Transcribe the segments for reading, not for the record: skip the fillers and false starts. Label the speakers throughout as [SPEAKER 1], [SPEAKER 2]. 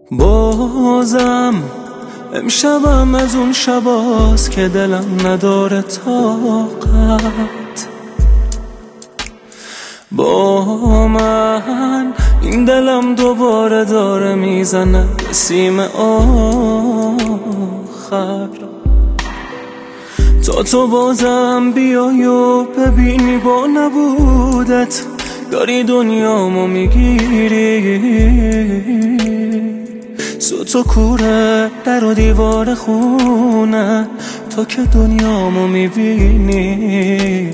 [SPEAKER 1] بازم امشبم از اون شباست که دلم نداره طاقت. با من این دلم دوباره داره میزنه به سیم آخر. تا تو بازم بیای و ببینی با نبودت داری دنیامو میگیری. سوت و کوره در و دیوار خونه تو که دنیامو میبینی.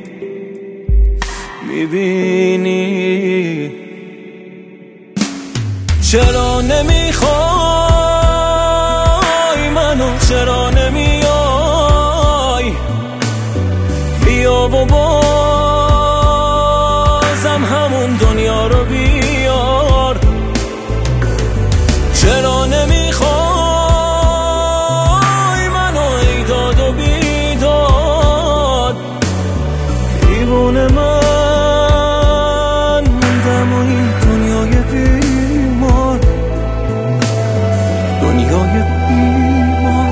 [SPEAKER 1] چرا نمیخوای منو، چرا نمیای؟ بیا و بازم همون دنیا رو بیار. چرا نمیخوای منو ای داد و بیداد؟ دیوونه من موندم و این دنیای بیمار، دنیای بیمار.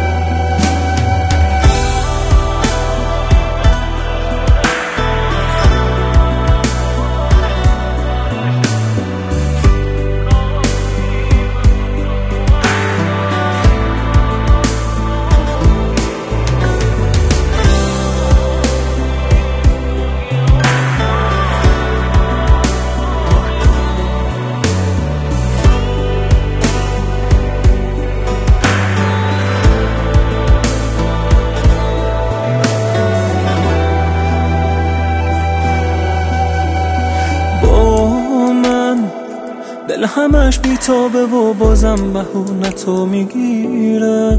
[SPEAKER 1] دل همش بیتابه و بازم بهونتو میگیره.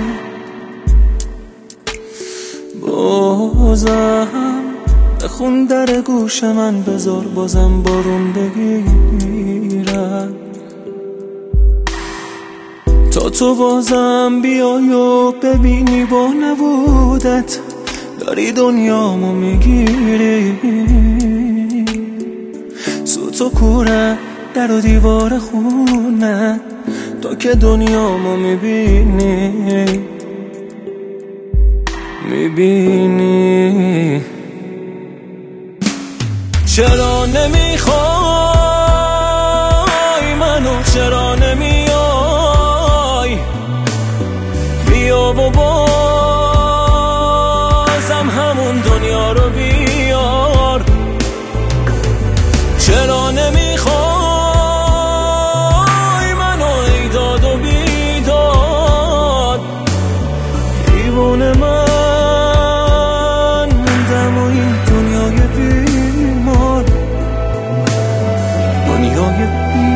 [SPEAKER 1] بازم بخون در گوش من بذار بازم بارون بگیره. تا تو بازم بیای و ببینی با نبودت داری دنیامو میگیری. سوت و کوره در و دیوار خونه تو که دنیامو میبینی. چرا نمیخوای منو، چرا نمیای؟ بیا و بازم همون دنیا رو بیار. چرا نمیخوای منو ای داد و بیداد؟ دیوونه من موندم و این دنیای بیمار، دنیای بیمار.